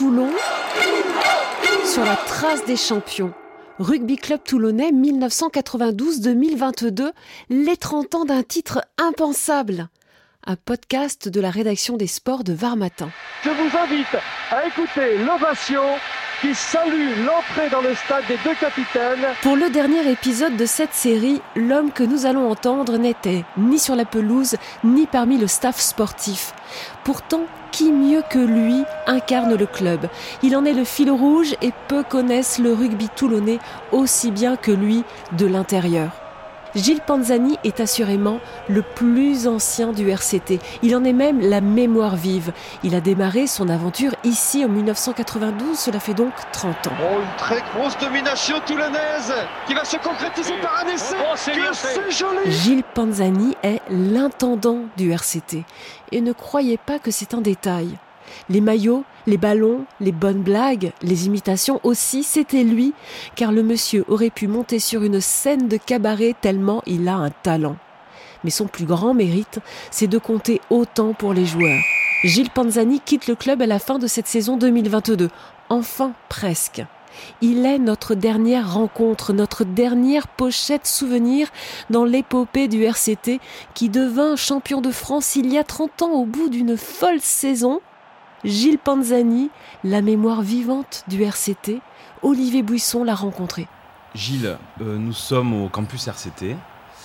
Toulon, sur la trace des champions. Rugby Club Toulonnais 1992-2022, les 30 ans d'un titre impensable. Un podcast de la rédaction des sports de Var Matin. Je vous invite à écouter l'ovation qui salue l'entrée dans le stade des deux capitaines. Pour le dernier épisode de cette série, l'homme que nous allons entendre n'était ni sur la pelouse, ni parmi le staff sportif. Pourtant, qui mieux que lui incarne le club ? Il en est le fil rouge et peu connaissent le rugby toulonnais aussi bien que lui de l'intérieur. Gilles Panzani est assurément le plus ancien du RCT. Il en est même la mémoire vive. Il a démarré son aventure ici en 1992, cela fait donc 30 ans. Oh, une très grosse domination toulonnaise qui va se concrétiser par un essai. Oh, c'est joli. Gilles Panzani est l'intendant du RCT. Et ne croyez pas que c'est un détail. Les maillots, les ballons, les bonnes blagues, les imitations aussi, c'était lui, car le monsieur aurait pu monter sur une scène de cabaret tellement il a un talent. Mais son plus grand mérite, c'est de compter autant pour les joueurs. Gilles Panzani quitte le club à la fin de cette saison 2022. Enfin, presque. Il est notre dernière rencontre, notre dernière pochette souvenir dans l'épopée du RCT qui devint champion de France il y a 30 ans au bout d'une folle saison. Gilles Panzani, la mémoire vivante du RCT, Olivier Buisson l'a rencontré. Gilles, nous sommes au campus RCT.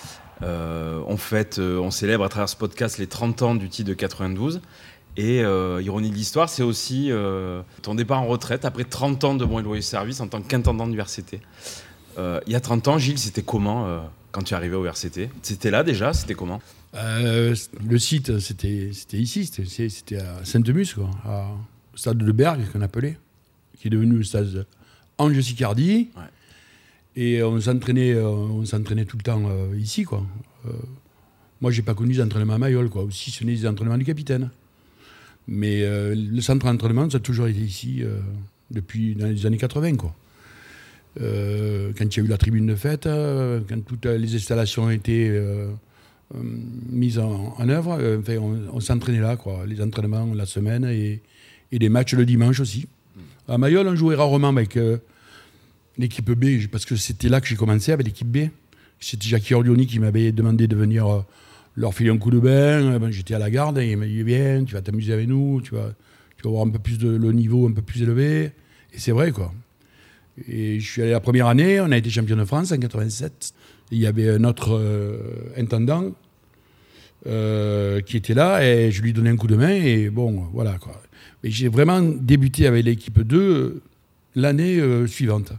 On célèbre à travers ce podcast les 30 ans du titre de 92. Et ironie de l'histoire, c'est aussi ton départ en retraite après 30 ans de bons et loyaux services en tant qu'intendant du RCT. Il y a 30 ans, Gilles, c'était comment quand tu es arrivé au RCT ? C'était là déjà ? C'était comment ? Le site, c'était ici, c'était à Sainte-Mus, quoi, au stade de Bergue, qu'on appelait, qui est devenu le stade Ange Sicardi. Ouais. Et on s'entraînait tout le temps ici, quoi. Moi, j'ai pas connu les entraînements à Mayol, quoi. Aussi, ce n'est les entraînements du capitaine. Mais le centre d'entraînement, ça a toujours été ici depuis dans les années 80, quoi. Quand il y a eu la tribune de fête, quand toutes les installations ont été mise en œuvre, on s'entraînait là, quoi. Les entraînements la semaine et les matchs le dimanche aussi. À Mayol, on jouait rarement avec l'équipe B, parce que c'était là que j'ai commencé avec l'équipe B. C'était Jackie Orlioni qui m'avait demandé de venir leur filer un coup de bain. J'étais à la garde et il m'a dit viens, tu vas t'amuser avec nous, tu vas avoir un peu plus le niveau un peu plus élevé. Et c'est vrai, quoi. Et je suis allé la première année, on a été champion de France en 87. Il y avait un autre intendant qui était là et je lui donnais un coup de main et bon, voilà, quoi. Mais j'ai vraiment débuté avec l'équipe 2 l'année suivante.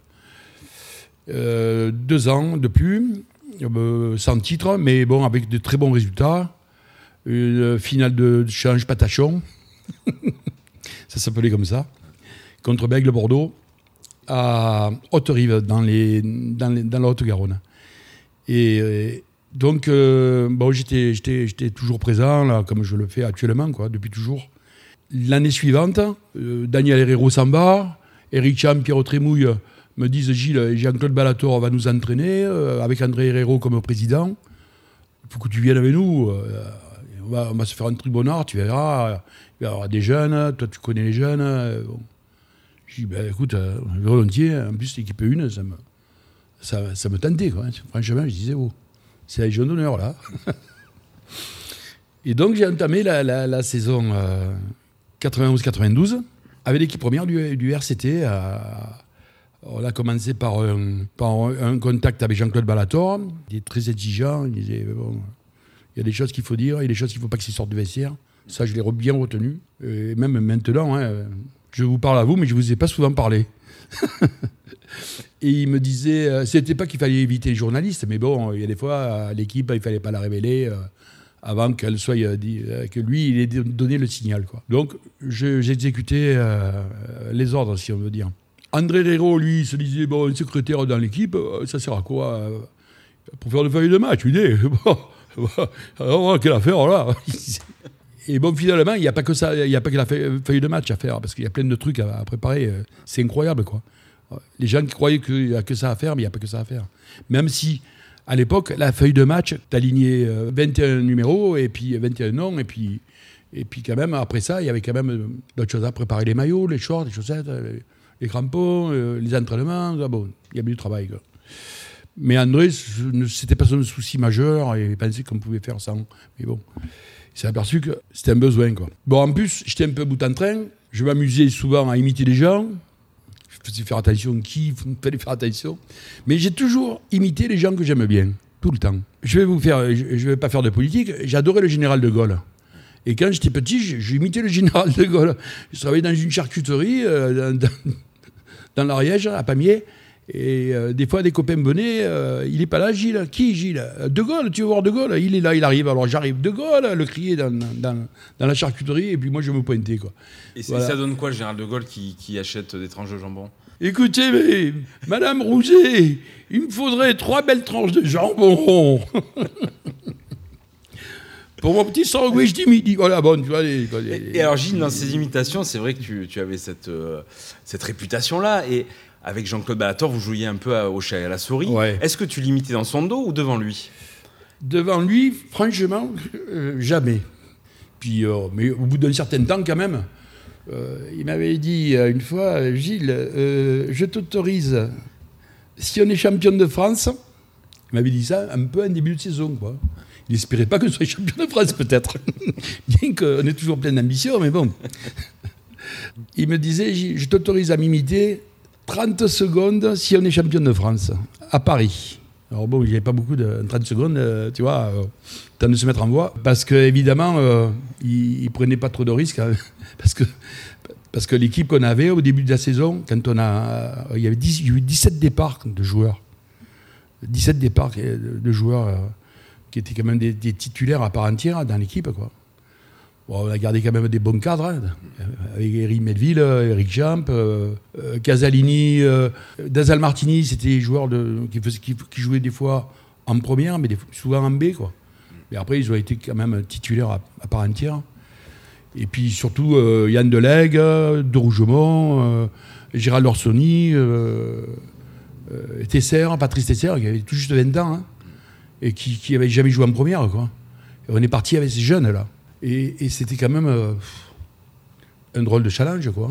2 ans de plus, sans titre, mais bon, avec de très bons résultats. Une finale de challenge Patachon, ça s'appelait comme ça, contre Bègle-Bordeaux, à Haute-Rive, dans la Haute-Garonne. Et donc, j'étais toujours présent, là, comme je le fais actuellement, quoi, depuis toujours. L'année suivante, Daniel Herrero s'en va, Eric Cham, Pierrot Trémouille me disent Gilles, Jean-Claude Ballator va nous entraîner, avec André Herrero comme président. Il faut que tu viennes avec nous. On va se faire un tribunard, tu verras. Il va y avoir des jeunes, toi tu connais les jeunes. Bon. Je dis, écoute, volontiers, en plus l'équipe 1, ça me tentait, quoi. Franchement, je disais, c'est la Légion d'honneur, là. Et donc, j'ai entamé la saison 91-92 avec l'équipe première du RCT. On a commencé par un contact avec Jean-Claude Ballator. Il est très exigeant. Il disait, il y a des choses qu'il faut dire, il y a des choses qu'il ne faut pas qu'ils sortent du vestiaire. Ça, je l'ai bien retenu. Et même maintenant, je vous parle à vous, mais je ne vous ai pas souvent parlé. Et il me disait, c'était pas qu'il fallait éviter les journalistes, mais bon, il y a des fois, l'équipe, il ne fallait pas la révéler avant qu'elle soit que lui, il ait donné le signal, quoi. Donc, j'ai exécuté les ordres, si on veut dire. André Herrero, lui, se disait, un secrétaire dans l'équipe, ça sert à quoi pour faire une feuille de match, lui dit. Alors, quelle affaire, là. Et bon, finalement, il n'y a pas que ça, il n'y a pas que la feuille de match à faire, parce qu'il y a plein de trucs à préparer. C'est incroyable, quoi. Les gens qui croyaient qu'il n'y a que ça à faire, mais il n'y a pas que ça à faire. Même si, à l'époque, la feuille de match, t'alignais 21 numéros, et puis 21 noms, et puis Et puis quand même, après ça, il y avait quand même d'autres choses à préparer, les maillots, les shorts, les chaussettes, les crampons, les entraînements. Bon, il y avait du travail, quoi. Mais André, c'était pas son souci majeur et il pensait qu'on pouvait faire sans. Mais bon, il s'est aperçu que c'était un besoin, quoi. Bon, en plus, j'étais un peu bout en train. Je m'amusais souvent à imiter les gens. Je faisais faire attention il fallait faire attention. Mais j'ai toujours imité les gens que j'aime bien, tout le temps. Je vais pas faire de politique. J'adorais le général de Gaulle. Et quand j'étais petit, j'imitais le général de Gaulle. Je travaillais dans une charcuterie dans l'Ariège, à Pamiers. Et des fois, des copains me venaient, il n'est pas là, Gilles. Qui, Gilles? De Gaulle, tu veux voir De Gaulle? Il est là, il arrive. Alors j'arrive, De Gaulle, le crier dans la charcuterie, et puis moi je me pointais, quoi. Et ça donne quoi, le général De Gaulle qui achète des tranches de jambon? Écoutez, mais, Madame Rouzet, il me faudrait 3 belles tranches de jambon. Pour mon petit sandwich du midi. Voilà, bon, tu vois. Et alors, Gilles, dans ces imitations, c'est vrai que tu avais cette réputation-là. Et avec Jean-Claude Ballator, vous jouiez un peu au chat et à la souris. Ouais. Est-ce que tu l'imitais dans son dos ou devant lui? Devant lui, franchement, jamais. Puis, mais au bout d'un certain temps, quand même, il m'avait dit une fois, Gilles, je t'autorise, si on est champion de France, il m'avait dit ça un peu en début de saison, quoi. Il n'espérait pas que je sois champion de France, peut-être. Bien qu'on est toujours plein d'ambition, mais bon. Il me disait, je t'autorise à m'imiter 30 secondes si on est champion de France, à Paris. Alors bon, il n'y avait pas beaucoup de 30 secondes, tu vois, temps de se mettre en voie. Parce qu'évidemment, il ne prenait pas trop de risques. Hein, parce que l'équipe qu'on avait au début de la saison, quand il y avait 17 départs de joueurs. 17 départs de joueurs qui étaient quand même des titulaires à part entière dans l'équipe, quoi. Bon, on a gardé quand même des bons cadres, hein, avec Eric Melville, Eric Jamp, Casalini, Dazal Martini, c'était des joueurs qui jouaient des fois en première, mais souvent en B, quoi. Mais après, ils ont été quand même titulaires à part entière. Et puis surtout, Yann Delegue, De Rougemont, Gérald Orsoni, Patrice Tesser, qui avait tout juste 20 ans, hein, et qui n'avait jamais joué en première, quoi. Et on est parti avec ces jeunes-là. Et c'était quand même un drôle de challenge, quoi,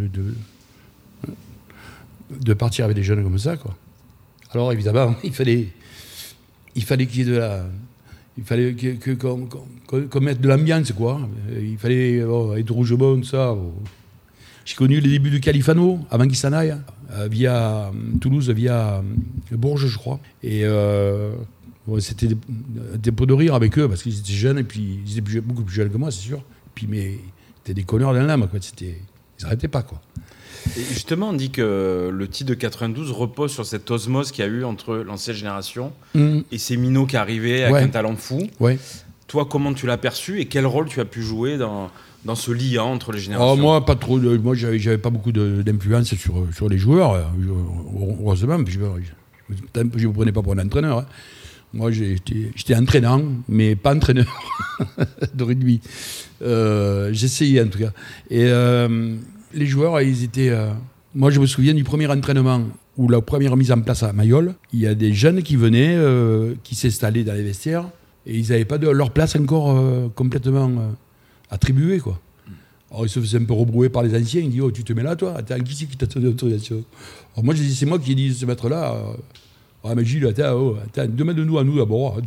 de partir avec des jeunes comme ça, quoi. Alors évidemment, il fallait qu'il y ait de la... Il fallait qu'on mette de l'ambiance, quoi. Il fallait être rouge-bon, tout ça. J'ai connu les débuts de Califano, avant qu'il s'en aille, via Toulouse, via Bourges, je crois. Et c'était des pots de rire avec eux, parce qu'ils étaient jeunes, et puis ils étaient beaucoup plus jeunes que moi, c'est sûr. Puis, mais c'était des connards dans l'âme, quoi. Ils n'arrêtaient pas, quoi. Et justement, on dit que le titre de 92 repose sur cette osmose qu'il y a eu entre l'ancienne génération et ces minots qui arrivaient avec un talent fou. Ouais. Toi, comment tu l'as perçu et quel rôle tu as pu jouer dans ce lien entre les générations? Moi, pas trop. Moi, j'avais pas beaucoup d'influence sur les joueurs, heureusement. Je ne me prenais pas pour un entraîneur. Hein. Moi, j'étais entraînant, mais pas entraîneur de rugby. J'essayais, en tout cas. Et les joueurs, ils étaient... moi, je me souviens du premier entraînement ou la première mise en place à Mayol. Il y a des jeunes qui venaient, qui s'installaient dans les vestiaires, et ils n'avaient pas leur place encore complètement attribuée, quoi. Alors, ils se faisaient un peu rebrouer par les anciens. Ils disaient, oh, tu te mets là, toi? Attends, qui c'est qui t'a donné l'autorisation? Alors, moi, je dis, c'est moi qui ai dit de se mettre là. Ah, mais Gilles, attends, demande-nous à nous d'abord.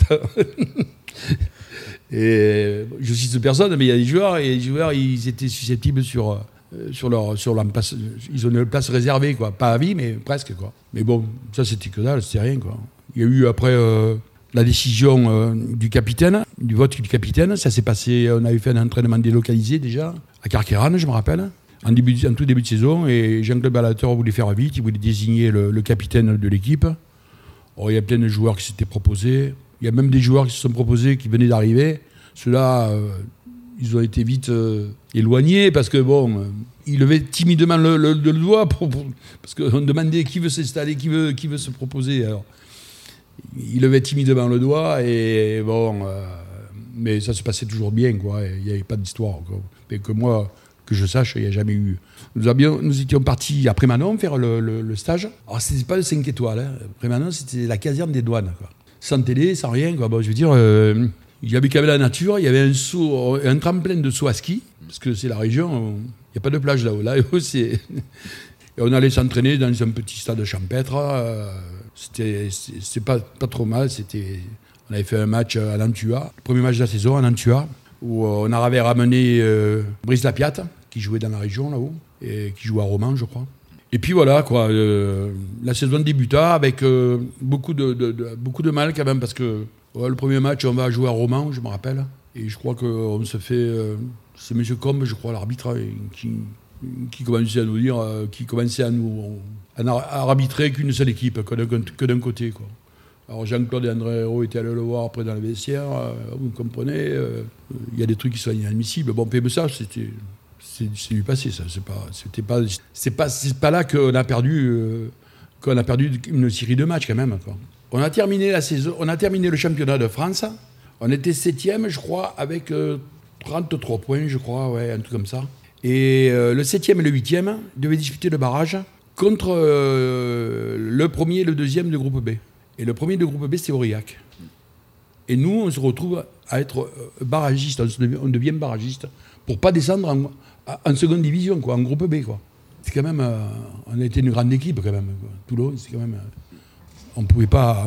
Et je cite personne, mais il y a des joueurs, et les joueurs, ils étaient susceptibles sur leur place. Ils ont une place réservée, quoi. Pas à vie, mais presque, quoi. Mais bon, ça, c'était que dalle, c'était rien, quoi. Il y a eu après la décision du capitaine, du vote du capitaine. Ça s'est passé, on avait fait un entraînement délocalisé déjà, à Carqueiranne, je me rappelle, en tout début de saison, et Jean-Claude Ballator voulait faire vite, il voulait désigner le capitaine de l'équipe. Oh, il y a plein de joueurs qui s'étaient proposés. Il y a même des joueurs qui se sont proposés, qui venaient d'arriver. Ceux-là, ils ont été vite éloignés parce que, bon, ils levaient timidement le doigt parce qu'on demandait qui veut s'installer, qui veut se proposer. Alors, ils levaient timidement le doigt et, bon, mais ça se passait toujours bien, quoi. Il n'y avait pas d'histoire, quoi. Mais que moi, que je sache, il n'y a jamais eu. Nous étions partis après Manon faire le stage. Alors, ce n'était pas le 5 étoiles. Hein. Après Manon, c'était la caserne des douanes, quoi. Sans télé, sans rien, quoi. Bon, je veux dire, Il y avait quand même la nature, il y avait un tremplin de saut à ski, parce que c'est la région, il n'y a pas de plage là-haut. Là-haut, c'est... Et on allait s'entraîner dans un petit stade champêtre. C'était pas trop mal. On avait fait un match à Nantua, le premier match de la saison à Nantua, où on avait ramené Brice Lapiate, qui jouait dans la région là-haut, et qui jouait à Romans, je crois. Et puis voilà, quoi. La saison débuta avec beaucoup de mal quand même, parce que le premier match, on va jouer à Romans, je me rappelle. Et je crois qu'on se fait... c'est M. Combe, je crois, l'arbitre, qui commençait à nous dire, à arbitrer qu'une seule équipe, que d'un côté, quoi. Alors Jean-Claude et André Hérault étaient allés le voir après dans le vestiaire, vous comprenez, il y a des trucs qui sont inadmissibles. Bon, mais ça, c'est du passé, ça. C'est pas là qu'on a perdu une série de matchs quand même, quoi. On a terminé la saison, on a terminé le championnat de France. On était 7e, je crois, avec 33 points, je crois, ouais, un truc comme ça. Et le 7e et le 8e devaient disputer le barrage contre le premier et le deuxième de groupe B. Et le premier de groupe B, c'était Aurillac. Et nous, on se retrouve à être barragiste, on devient barragiste, pour pas descendre en seconde division, quoi, en groupe B, quoi. C'est quand même, on a été une grande équipe quand même, quoi. Toulon, c'est quand même, on pouvait pas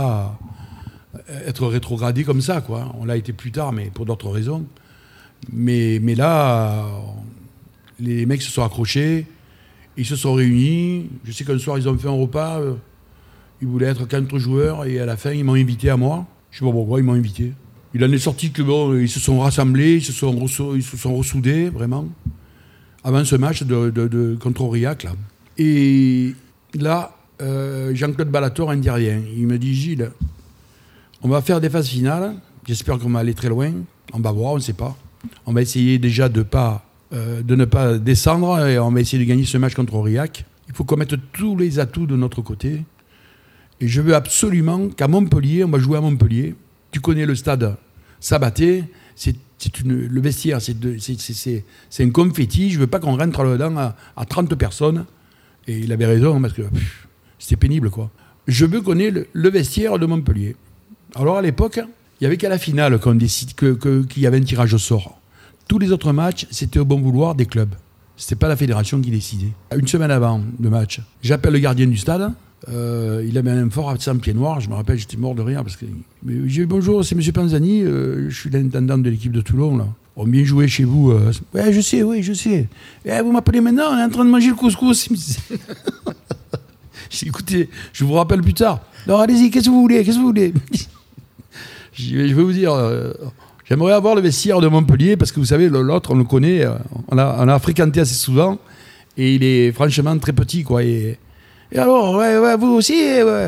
être rétrogradé comme ça, quoi. On l'a été plus tard, mais pour d'autres raisons. Mais là, les mecs se sont accrochés, ils se sont réunis. Je sais qu'un soir, ils ont fait un repas. Ils voulaient être 4 joueurs et à la fin, ils m'ont invité à moi. Je sais pas pourquoi, ils m'ont invité. Il en est sorti que bon, ils se sont rassemblés, ils se sont ressoudés, vraiment, avant ce match contre Aurillac, là. Et là, Jean-Claude Ballator intervient. Il me dit, Gilles, on va faire des phases finales. J'espère qu'on va aller très loin. On va voir, on ne sait pas. On va essayer déjà de ne pas descendre et on va essayer de gagner ce match contre Aurillac. Il faut qu'on mette tous les atouts de notre côté. Et je veux absolument qu'à Montpellier, on va jouer à Montpellier. Tu connais le stade Sabaté, le vestiaire, c'est un confetti. Je ne veux pas qu'on rentre là-dedans à 30 personnes. Et il avait raison, parce que c'était pénible, quoi. Je veux qu'on ait le vestiaire de Montpellier. Alors à l'époque, il n'y avait qu'à la finale qu'on décide qu'il y avait un tirage au sort. Tous les autres matchs, c'était au bon vouloir des clubs. Ce n'était pas la fédération qui décidait. Une semaine avant le match, j'appelle le gardien du stade. Il avait un fort accent pied noir. Je me rappelle, j'étais mort de rire. Parce que j'ai dit bonjour, c'est M. Panzani. Je suis l'intendant de l'équipe de Toulon, là. On bien joué chez vous. Ouais, je sais, oui, je sais. Vous m'appelez maintenant, on est en train de manger le couscous. J'ai dit, écoutez, je vous rappelle plus tard. Non, allez-y, qu'est-ce que vous voulez je vais vous dire, j'aimerais avoir le vestiaire de Montpellier, parce que vous savez, l'autre, on le connaît, on a fréquenté assez souvent, et il est franchement très petit, quoi. Et alors, ouais, vous aussi,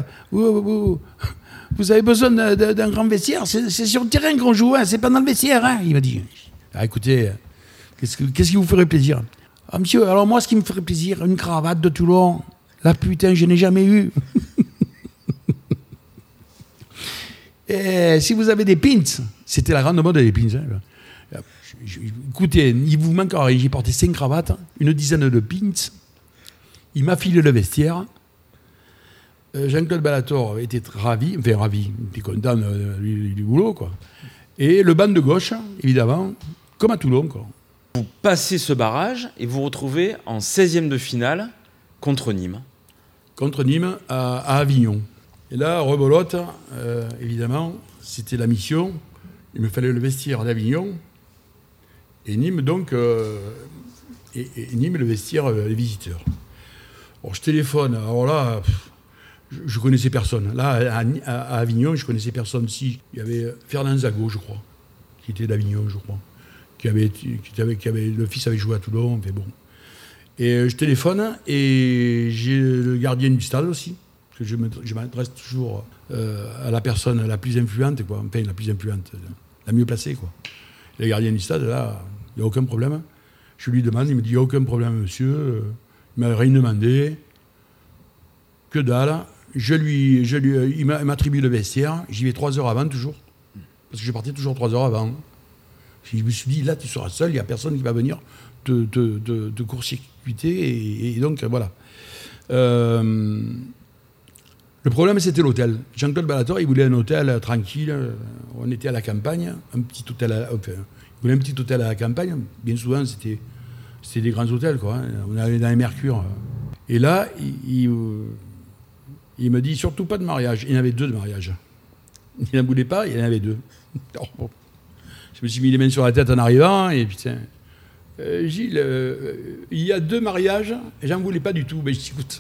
vous avez besoin d'un grand vestiaire, c'est sur le terrain qu'on joue, hein, c'est pas dans le vestiaire, hein. Il m'a dit, écoutez, qu'est-ce qui vous ferait plaisir? Ah, monsieur, alors moi, ce qui me ferait plaisir, une cravate de Toulon. Là, putain, je n'ai jamais eu. Et si vous avez des pins, c'était la grande mode des pins. Hein. Écoutez, il vous manque, j'ai porté 5 cravates, une dizaine de pins. Il m'a filé le vestiaire. Jean-Claude Ballator était ravi, il était content du boulot, quoi. Et le banc de gauche, évidemment, comme à Toulon, quoi. Vous passez ce barrage et vous retrouvez en 16e de finale contre Nîmes. Contre Nîmes à Avignon. Et là, rebolote, évidemment, c'était la mission. Il me fallait le vestiaire d'Avignon. Et Nîmes, donc, et Nîmes, le vestiaire des visiteurs. Alors, je téléphone. Alors là, je connaissais personne. Là, à Avignon, je connaissais personne. Si, il y avait Fernand Zago, je crois, qui était d'Avignon, je crois. Le fils avait joué à Toulon, mais bon. Et je téléphone, et j'ai le gardien du stade aussi. Que je m'adresse toujours à la personne la plus influente, quoi. Enfin, la plus influente, la mieux placée, quoi. Et le gardien du stade, là, il n'y a aucun problème. Je lui demande, il me dit, il n'y a aucun problème, monsieur. Il m'a rien demandé. Que dalle. Il m'attribue le vestiaire. J'y vais 3 heures avant, toujours. Parce que je partais toujours 3 heures avant. Je me suis dit, là, tu seras seul, il n'y a personne qui va venir te court-circuiter. Et donc, voilà. Le Le problème, c'était l'hôtel. Jean-Claude Ballator, il voulait un hôtel tranquille. On était à la campagne, un petit hôtel il voulait un petit hôtel à la campagne. Bien souvent, c'était des grands hôtels, quoi. On allait dans les Mercure. Et là, il me dit surtout pas de mariage. Il y en avait 2 de mariage. Il n'en voulait pas, il y en avait 2. Alors, bon. Je me suis mis les mains sur la tête en arrivant, et putain, Gilles, il y a 2 mariages, et j'en voulais pas du tout. Mais je dis, écoute.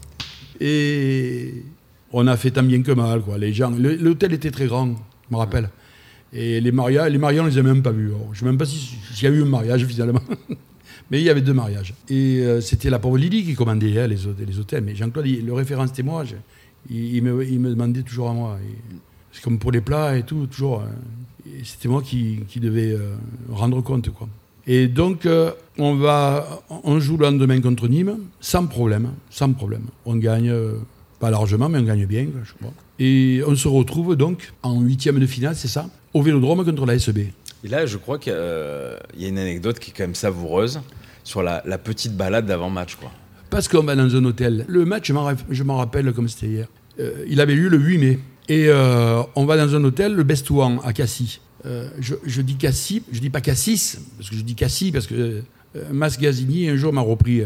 Et on a fait tant bien que mal, quoi. Les gens, l'hôtel était très grand, je me rappelle. Et les mariés, on les a même pas vus. Alors, je ne sais même pas s'il y a eu un mariage finalement. Mais il y avait 2 mariages. Et c'était la pauvre Lydie qui commandait les hôtels. Mais Jean-Claude, le référent c'était moi. Il me demandait toujours à moi. C'est comme pour les plats et tout, toujours. C'était moi qui devais rendre compte, quoi. Et donc, on joue le lendemain contre Nîmes, sans problème. On gagne, pas largement, mais on gagne bien, je crois. Et on se retrouve donc en 8e de finale, c'est ça, au Vélodrome contre la SB. Et là, je crois qu'il y a une anecdote qui est quand même savoureuse sur la petite balade d'avant-match, quoi. Parce qu'on va dans un hôtel. Le match, je m'en rappelle comme c'était hier. Il avait lieu le 8 mai. Et on va dans un hôtel, le Bestouan, à Cassis. Je dis Cassis, je dis pas Cassis, parce que je dis Cassis, parce que Mas Gazzini un jour m'a repris.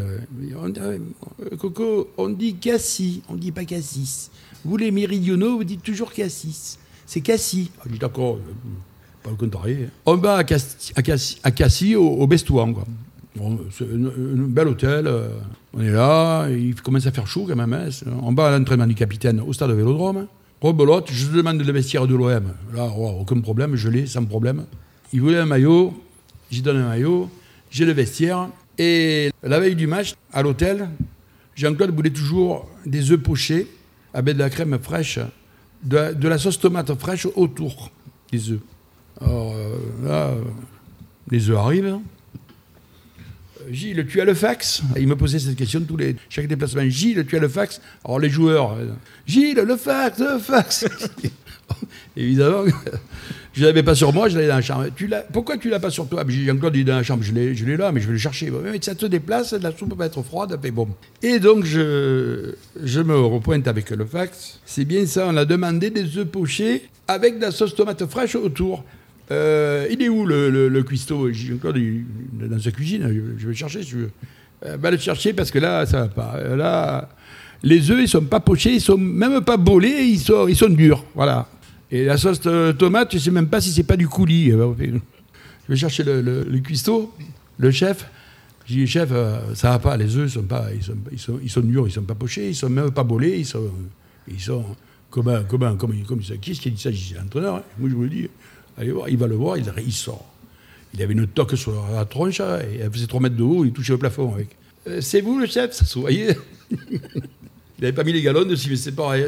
Coco, on dit Cassis, on dit pas Cassis. Vous les méridionaux, vous dites toujours Cassis. C'est Cassis. Je dis d'accord, pas le contraire. On va à Cassis au Bestouan, quoi. Bon, c'est un bel hôtel, on est là, il commence à faire chaud quand même. Hein. On va à l'entraînement du capitaine au stade Vélodrome. Rebelote, je demande le vestiaire de l'OM. Là, aucun problème, je l'ai, sans problème. Il voulait un maillot, j'y donne un maillot, j'ai le vestiaire. Et la veille du match, à l'hôtel, Jean-Claude voulait toujours des œufs pochés avec de la crème fraîche, de la sauce tomate fraîche autour des œufs. Alors là, les œufs arrivent. Gilles, tu as le fax? Il me posait cette question chaque déplacement. Gilles, tu as le fax? Alors les joueurs, Gilles, le fax. Évidemment, je ne l'avais pas sur moi, je l'avais dans la chambre. Pourquoi tu ne l'as pas sur toi? Jean-Claude, il est dans la chambre, je l'ai là, mais je vais le chercher. Mais ça te déplace, la soupe va être froide. Mais bon. Et donc, je me repointe avec le fax. C'est bien ça, on a demandé des œufs pochés avec de la sauce tomate fraîche autour. Il est où le cuistot? Jean-Claude, il est dans sa cuisine, je vais le chercher si tu veux. Va le chercher parce que là, ça va pas. Là, les œufs, ils sont pas pochés, ils sont même pas bolés, ils sont durs. Voilà. Et la sauce tomate, je sais même pas si c'est pas du coulis. Je vais chercher le cuistot, le chef. Je dis, chef, ça va pas, les œufs, ils sont durs, ils sont pas pochés, ils sont même pas bolés, ils sont comme ça. Qui est-ce qui a dit ça? C'est l'entraîneur, hein. Moi je vous le dis. Allez voir, il va le voir, il sort. Il avait une toque sur la tronche, et elle faisait 3 mètres de haut, il touchait le plafond avec. C'est vous le chef? Ça se voyait. Il n'avait pas mis les galons dessus, mais c'est pareil.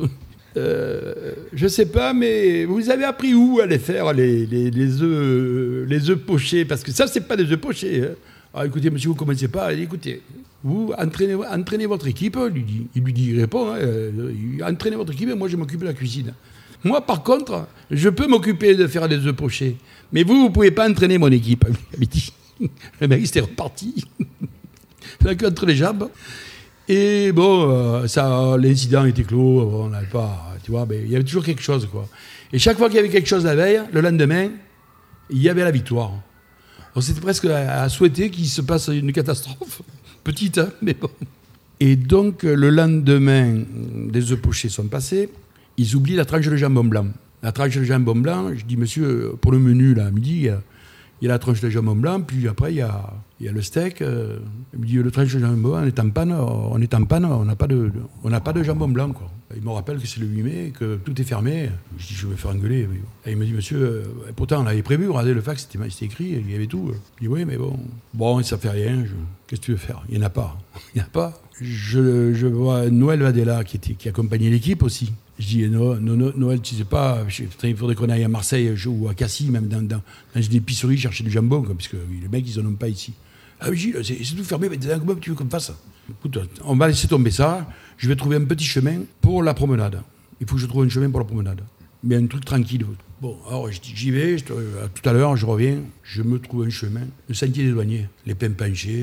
Je sais pas, mais vous avez appris où aller faire les œufs pochés? Parce que ça, c'est pas des œufs pochés. Hein. Alors écoutez, monsieur, vous commencez pas. Écoutez, vous entraînez votre équipe. Il répond. Hein, entraînez votre équipe et moi, je m'occupe de la cuisine. Moi, par contre, je peux m'occuper de faire des œufs pochés. Mais vous ne pouvez pas entraîner mon équipe. Le mec, il s'était reparti. La queue entre les jambes. Et bon, l'incident était clos. On n'avait pas, tu vois, mais il y avait toujours quelque chose, quoi. Et chaque fois qu'il y avait quelque chose la veille, le lendemain, il y avait la victoire. Donc c'était presque à souhaiter qu'il se passe une catastrophe. Petite, hein, mais bon. Et donc, le lendemain, des œufs pochés sont passés. Ils oublient la tranche de jambon blanc. La tranche de jambon blanc, je dis, monsieur, pour le menu, là, à midi, il y a la tranche de jambon blanc, puis après, il y a le steak. Il me dit, le tranche de jambon blanc, on est en panne, on n'a pas de jambon blanc, quoi. Il me rappelle que c'est le 8 mai, que tout est fermé. Je dis, je vais me faire engueuler. Et il me dit, monsieur, pourtant, on avait prévu, regardez, le fax, c'était écrit, il y avait tout. Je dis, oui, mais bon, ça fait rien. Qu'est-ce que tu veux faire? Il n'y en a pas. Je vois Noël Vadela, qui accompagnait l'équipe aussi. Je dis, Noël, tu sais pas, il faudrait qu'on aille à Marseille ou à Cassis, même dans une épicerie, chercher du jambon, quoi, parce que les mecs, ils n'en ont pas ici. Ah oui, c'est tout fermé, mais comment tu veux qu'on fasse? Écoute, on va laisser tomber ça, je vais trouver un petit chemin pour la promenade. Il faut que je trouve un chemin pour la promenade. Mais un truc tranquille. Bon, alors j'y vais, tout à l'heure, je reviens, je me trouve un chemin, le sentier des douaniers, les pins penchés,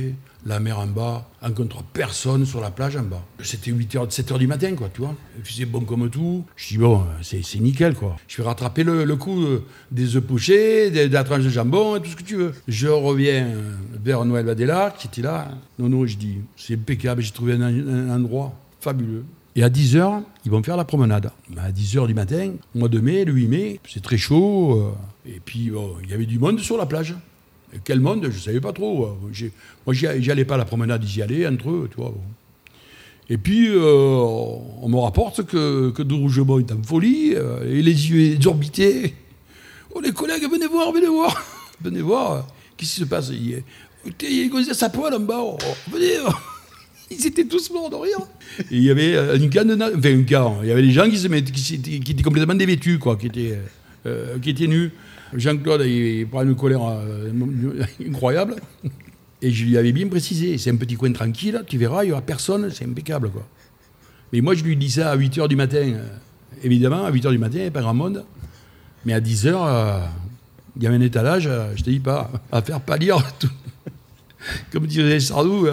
la mer en bas, on rencontre personne sur la plage en bas. C'était 8h, 7h du matin, quoi, tu vois. Il faisait bon comme tout. Je dis, bon, c'est nickel, quoi. Je vais rattraper le coup des œufs pochés, de la tranche de jambon, et tout ce que tu veux. Je reviens vers Noël Vadela, qui était là. Non, je dis, c'est impeccable, j'ai trouvé un endroit fabuleux. Et à 10h, ils vont faire la promenade. À 10h du matin, au mois de mai, le 8 mai, c'est très chaud. Et puis, il y avait du monde sur la plage. Et quel monde, je ne savais pas trop. Moi, j'y allais pas à la promenade, ils y allaient entre eux, tu vois. Et puis, on me rapporte que de Rougemont est en folie, et les yeux exorbités. Oh, les collègues, venez voir. Venez voir. Qu'est-ce qui se passe? Il y a une sa poêle en bas. Venez. Ils étaient tous morts de rire. Et il y avait il y avait des gens qui étaient complètement dévêtus, quoi, qui étaient nus. Jean-Claude, il prend une colère incroyable. Et je lui avais bien précisé, c'est un petit coin tranquille, tu verras, il n'y aura personne, c'est impeccable, quoi. Mais moi, je lui dis ça à 8h du matin. Évidemment, à 8h du matin, il n'y a pas grand monde. Mais à 10h, il y avait un étalage, je ne te dis pas, à faire pâlir tout. Comme disait Sardou,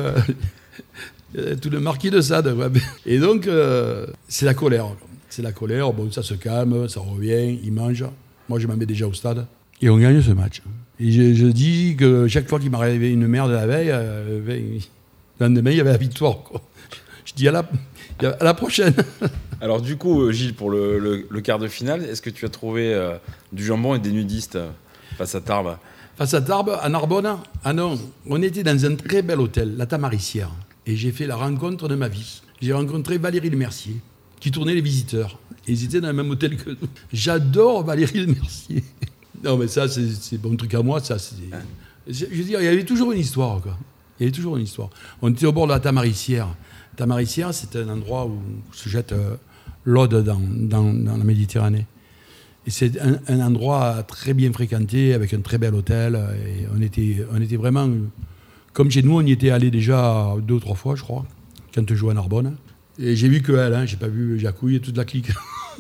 tout le marquis de Sade. Et donc, c'est la colère. C'est la colère, bon, ça se calme, ça revient, il mange. Moi, je m'en mets déjà au stade. Et on gagne ce match. Et je dis que chaque fois qu'il m'arrivait une merde la veille, le lendemain, il y avait la victoire, quoi. Je dis à la prochaine. Alors du coup, Gilles, pour le quart de finale, est-ce que tu as trouvé du jambon et des nudistes face à Tarbes? Face à Tarbes, à Narbonne? Ah non, on était dans un très bel hôtel, la Tamaricière. Et j'ai fait la rencontre de ma vie. J'ai rencontré Valérie Lemercier, qui tournait Les Visiteurs. Et ils étaient dans le même hôtel que nous. J'adore Valérie Lemercier. Non, mais ça, c'est bon truc à moi. Ça, je veux dire, il y avait toujours une histoire, quoi. Il y avait toujours une histoire. On était au bord de la Tamaricière. Tamaricière, c'est un endroit où se jette l'Aude dans la Méditerranée. Et c'est un endroit très bien fréquenté, avec un très bel hôtel. Et on était vraiment... Comme chez nous, on y était allé déjà 2 ou 3 fois, je crois, quand on jouait à Narbonne. Et j'ai vu qu'elle, j'ai pas vu Jacouille et toute la clique.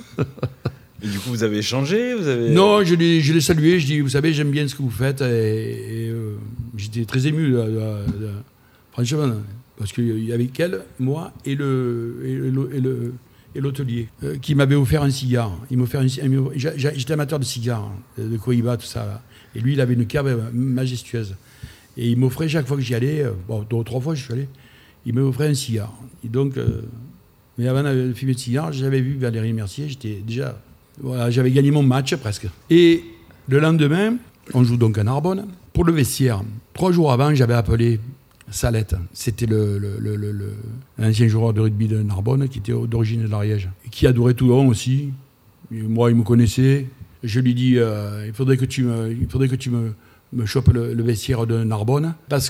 Et du coup, vous avez échangé Non, je l'ai salué. Je dis, vous savez, j'aime bien ce que vous faites. Et j'étais très ému, franchement, parce qu'il y avait qu'elle, moi et l'hôtelier, qui m'avait offert un cigare. J'étais amateur de cigares, de Cohiba, tout ça. Là. Et lui, il avait une cave majestueuse. Et il m'offrait chaque fois que j'y allais, 2 ou 3 fois je suis allé, il m'offrait un cigare. Et donc, mais avant de fumer de cigare, j'avais vu Valérie Mercier, j'avais gagné mon match presque. Et le lendemain, on joue donc à Narbonne. Pour le vestiaire, 3 jours avant, j'avais appelé Salette. C'était l'ancien joueur de rugby de Narbonne, qui était d'origine de l'Ariège, et qui adorait Toulon aussi. Et moi, il me connaissait. Je lui dis, il faudrait que tu me chope le vestiaire de Narbonne, parce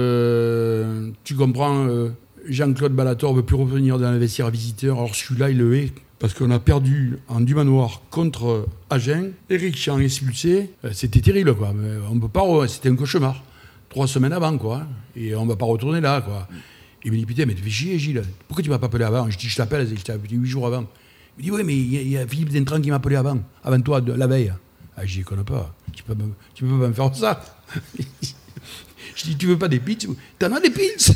que tu comprends, Jean-Claude Ballator ne veut plus revenir dans le vestiaire visiteur, alors celui-là il le hait, parce qu'on a perdu en du manoir contre Agen, Éric Champ expulsé, c'était terrible, quoi. Mais on peut pas, c'était un cauchemar, 3 semaines avant, quoi, et on ne va pas retourner là, quoi. Il me dit, putain, mais tu fais chier, Gilles, pourquoi tu ne m'as pas appelé avant? Je dis, je t'appelle, je t'ai appelé 8 jours avant. Il me dit, oui, mais il y a Philippe Dentran qui m'a appelé avant toi, la veille. Ah, je dis, connais pas. Tu peux pas me faire ça. Je dis, tu veux pas des pins? T'en as des pins?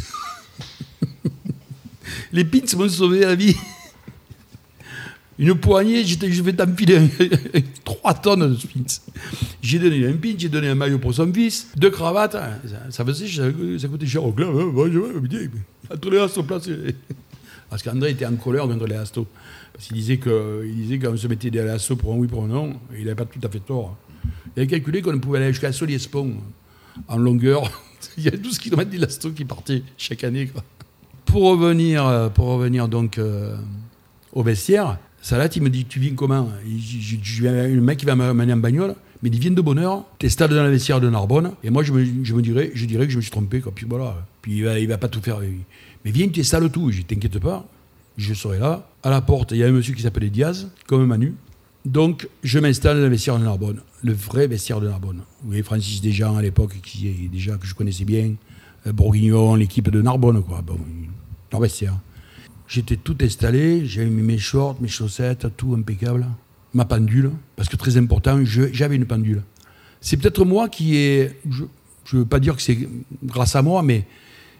Les pins m'ont sauvé la vie. Une poignée, je vais t'empiler 3 tonnes de pins. J'ai donné un pin, j'ai donné un maillot pour son fils, 2 cravates. Ça coûtait cher au club. Entre les astos placés. Parce qu'André était en colère contre les astos. Parce qu'il disait qu'on se mettait des astos pour un oui, pour un non. Et il n'avait pas tout à fait tort. Il avait calculé qu'on pouvait aller jusqu'à Soliespont en longueur. Il y avait 12 km d'élasto qui partaient chaque année, quoi. Pour revenir donc au vestiaire, Salat, il me dit, tu viens comment? Le mec qui va m'amener en bagnole, mais il vient de bonne heure, t'es stade dans le vestiaire de Narbonne, et moi je dirais que je me suis trompé, quoi. Puis voilà, puis il va pas tout faire. Mais viens, tu installes tout. Je dis, t'inquiète pas, je serai là. À la porte, il y a un monsieur qui s'appelait Diaz, comme Manu. Donc, je m'installe dans le vestiaire de Narbonne, le vrai vestiaire de Narbonne. Vous voyez, Francis Desjans à l'époque, que je connaissais bien, Bourguignon, l'équipe de Narbonne, quoi. Bon, leur vestiaire. J'étais tout installé, j'avais mis mes shorts, mes chaussettes, tout impeccable. Ma pendule, parce que très important, j'avais une pendule. C'est peut-être moi qui ai... Je ne veux pas dire que c'est grâce à moi, mais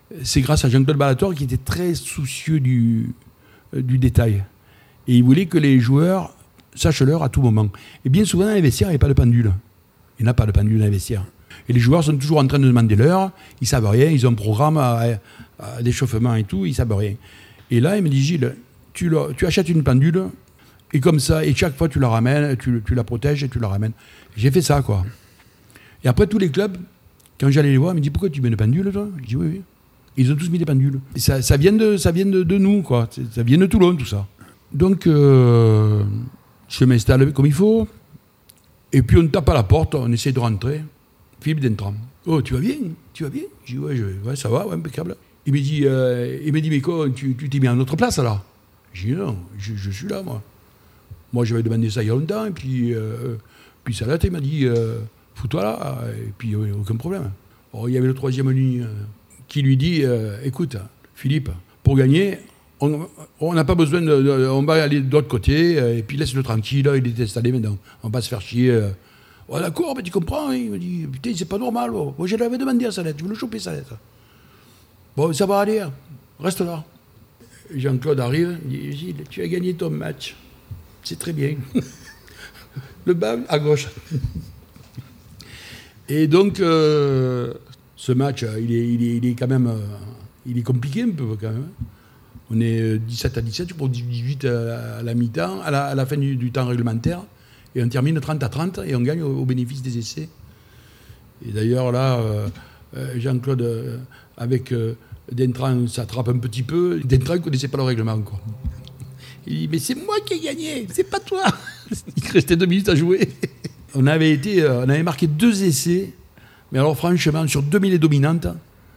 c'est grâce à Jean-Claude Ballator qui était très soucieux du détail. Et il voulait que les joueurs sachent l'heure à tout moment. Et bien souvent, dans les vestiaires, il n'y a pas de pendule. Il n'y a pas de pendule dans les vestiaires. Et les joueurs sont toujours en train de demander l'heure, ils ne savent rien, ils ont un programme d'échauffement et tout, ils ne savent rien. Et là, il me dit, Gilles, tu achètes une pendule, et comme ça, et chaque fois tu la ramènes, tu la protèges et tu la ramènes. J'ai fait ça, quoi. Et après, tous les clubs, quand j'allais les voir, ils me disent, pourquoi tu mets une pendule, toi? Je dis, oui. Ils ont tous mis des pendules. Et ça vient de nous, quoi. Ça vient de Toulon, tout ça. Donc, je m'installe comme il faut. Et puis, on tape à la porte, on essaie de rentrer. Philippe Dentram. Oh, tu vas bien? Je dis, ouais, ça va, ouais, impeccable. Il me dit, mais quoi, tu t'es mis à notre place, alors? Je dis, non, je suis là, moi. Moi, j'avais demandé ça il y a longtemps, et puis Salat, il m'a dit, fous-toi là, et puis aucun problème. Alors, il y avait le troisième ligne qui lui dit, écoute, Philippe, pour gagner, on n'a pas besoin on va aller de l'autre côté, et puis laisse-le tranquille, il est installé maintenant, on va se faire chier. Oh, d'accord, mais tu comprends, hein. Il me dit, putain, c'est pas normal. Oh. Moi, je l'avais demandé à Salette, je veux le choper, Salette. Bon, ça va aller, reste là. Jean-Claude arrive, il dit, Gilles, tu as gagné ton match. C'est très bien. Le bas à gauche. Et donc, ce match, il est quand même, il est compliqué un peu quand même. On est 17-17 pour 18 à la mi-temps, à la fin du temps réglementaire. Et on termine 30-30 et on gagne au bénéfice des essais. Et d'ailleurs, là, Jean-Claude, avec Dentran, s'attrape un petit peu. Dentran ne connaissait pas le règlement, quoi. Il dit, mais c'est moi qui ai gagné, c'est pas toi. Il restait 2 minutes à jouer. On avait marqué 2 essais. Mais alors, franchement, sur 2 mêlées dominantes,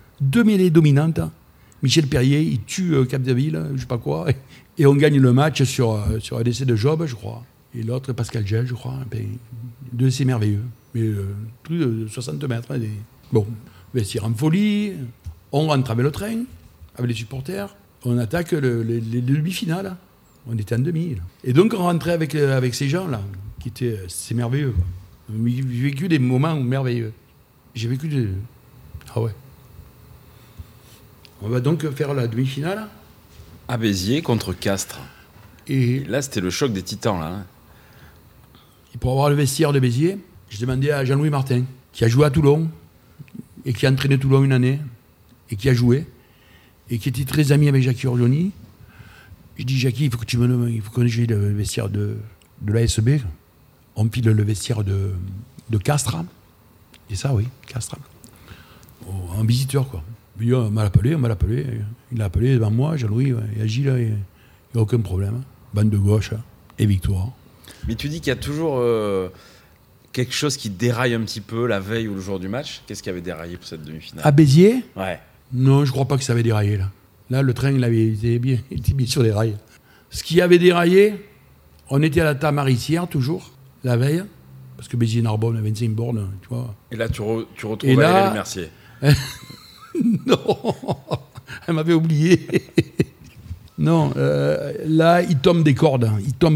Michel Perrier, il tue Capdeville, je sais pas quoi. Et on gagne le match sur un essai de Job, je crois. Et l'autre, Pascal Gel, je crois. 2 essais merveilleux. Mais plus de 60 mètres. Hein, Bon, vestiaire en folie. On rentre avec le train, avec les supporters. On attaque les demi-finales. On était en demi. Là. Et donc, on rentrait avec ces gens-là. C'est merveilleux. J'ai vécu des moments merveilleux. J'ai vécu des... Ah ouais. On va donc faire la demi-finale. À Béziers contre Castres. Et là, c'était le choc des titans, là. Et pour avoir le vestiaire de Béziers, j'ai demandé à Jean-Louis Martin, qui a joué à Toulon, et qui a entraîné Toulon une année, et qui a joué, et qui était très ami avec Jackie Orgioni. Je dis, Jackie, il faut qu'on ait le vestiaire de l'ASB. On file le vestiaire de Castres. Et ça, oui, Castres. En visiteur, quoi. On m'a appelé. Il l'a appelé devant moi, Jean-Louis, et Agile, il n'y a aucun problème. Bande de gauche et victoire. Mais tu dis qu'il y a toujours quelque chose qui déraille un petit peu la veille ou le jour du match. Qu'est-ce qui avait déraillé pour cette demi-finale? À Béziers? Ouais. Non, je ne crois pas que ça avait déraillé, là. Là, le train, il était bien sur les rails. Ce qui avait déraillé, on était à la Tamarissière, toujours, la veille, parce que Béziers-Narbonne, 25 bornes, tu vois. Et là, tu retrouves Valérie Mercier. Non, elle m'avait oublié. Non, là, il tombe des cordes.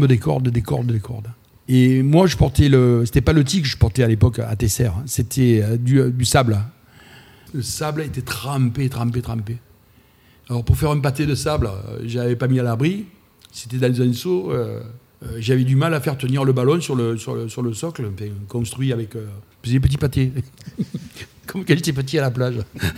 Et moi, je portais c'était pas le tic que je portais à l'époque à Tesser, hein. C'était du sable. Le sable était trempé. Alors, pour faire un pâté de sable, j'avais pas mis à l'abri. C'était dans un seau. J'avais du mal à faire tenir le ballon sur le socle, construit avec... je faisais des petits pâtés. Comme quand j'étais petit à la plage.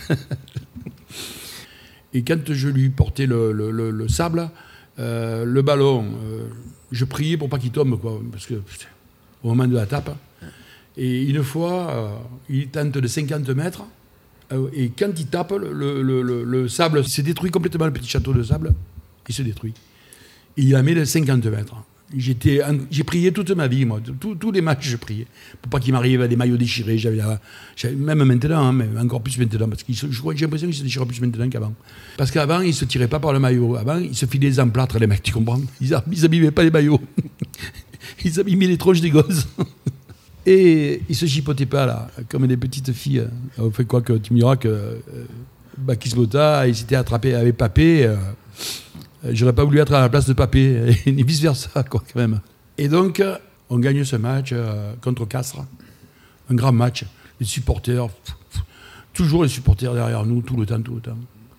Et quand je lui portais le sable, le ballon, je priais pour pas qu'il tombe, quoi, parce que au moment de la tape. Et une fois, il tente de 50 mètres, et quand il tape, le sable s'est détruit complètement, le petit château de sable, il se détruit. Et il a mis de 50 mètres. J'ai prié toute ma vie, moi. Tous les matchs, je priais. Pour pas qu'il m'arrive des maillots déchirés. Même maintenant, hein, mais encore plus maintenant. Parce que j'ai l'impression qu'ils se déchirent plus maintenant qu'avant. Parce qu'avant, ils ne se tiraient pas par le maillot. Avant, ils se filaient les emplâtres, les mecs, tu comprends? Ils n'abîmaient pas les maillots. Ils abîmaient les tronches des gosses. Et ils ne se chipotaient pas, là, comme des petites filles. On fait quoi que tu me diras que Bakis Bota, il s'était attrapé avec Papé. J'aurais pas voulu être à la place de Papé, ni vice-versa, quoi, quand même. Et donc, on gagne ce match contre Castres. Un grand match. Les supporters, toujours les supporters derrière nous, tout le temps.